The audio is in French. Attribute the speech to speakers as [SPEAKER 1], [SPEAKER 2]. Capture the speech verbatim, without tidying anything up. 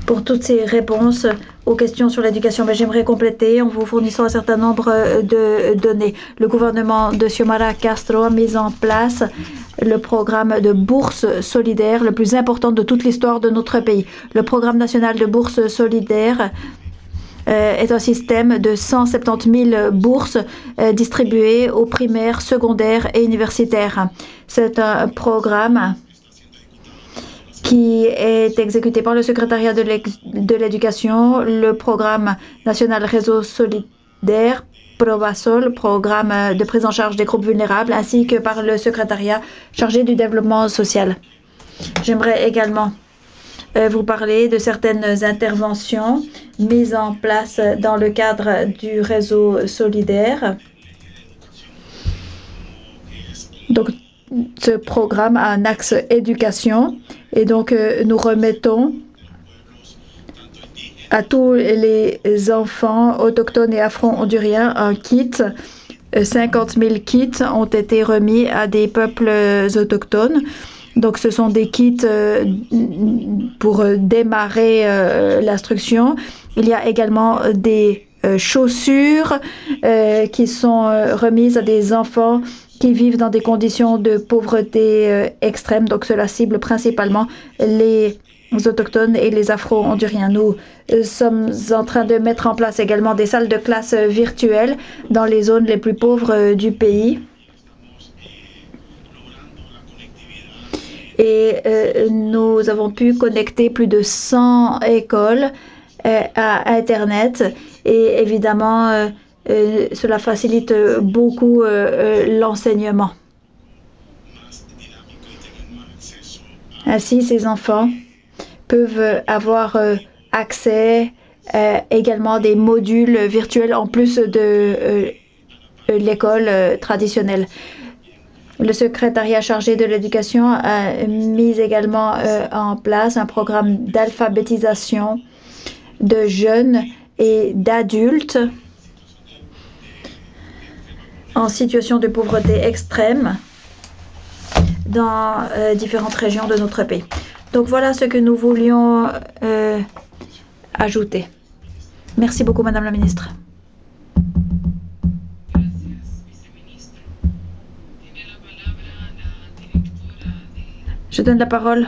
[SPEAKER 1] pour toutes ces réponses aux questions sur l'éducation. Mais j'aimerais compléter en vous fournissant un certain nombre de données. Le gouvernement de Xiomara Castro a mis en place le programme de bourse solidaire le plus important de toute l'histoire de notre pays. Le programme national de bourse solidaire euh, est un système de cent soixante-dix mille bourses euh, distribuées aux primaires, secondaires et universitaires. C'est un programme qui est exécuté par le secrétariat de l'éducation, le programme national réseau solidaire, Provasol, programme de prise en charge des groupes vulnérables, ainsi que par le secrétariat chargé du développement social. J'aimerais également euh, vous parler de certaines interventions mises en place dans le cadre du réseau solidaire. Donc, ce programme a un axe éducation et donc euh, nous remettons à tous les enfants autochtones et afro-honduriens un kit. cinquante mille kits ont été remis à des peuples autochtones. Donc ce sont des kits euh, pour démarrer euh, l'instruction. Il y a également des euh, chaussures euh, qui sont euh, remises à des enfants qui vivent dans des conditions de pauvreté euh, extrême. Donc cela cible principalement les autochtones et les afro-honduriens. Nous euh, sommes en train de mettre en place également des salles de classe euh, virtuelles dans les zones les plus pauvres euh, du pays. Et euh, nous avons pu connecter plus de cent écoles euh, à Internet. Et évidemment, euh, euh, cela facilite beaucoup euh, euh, l'enseignement. Ainsi, ces enfants peuvent avoir euh, accès euh, également à des modules virtuels en plus de euh, l'école euh, traditionnelle. Le secrétariat chargé de l'éducation a mis également euh, en place un programme d'alphabétisation de jeunes et d'adultes en situation de pauvreté extrême dans euh, différentes régions de notre pays. Donc voilà ce que nous voulions euh, ajouter. Merci beaucoup, Madame la Ministre. Je donne la parole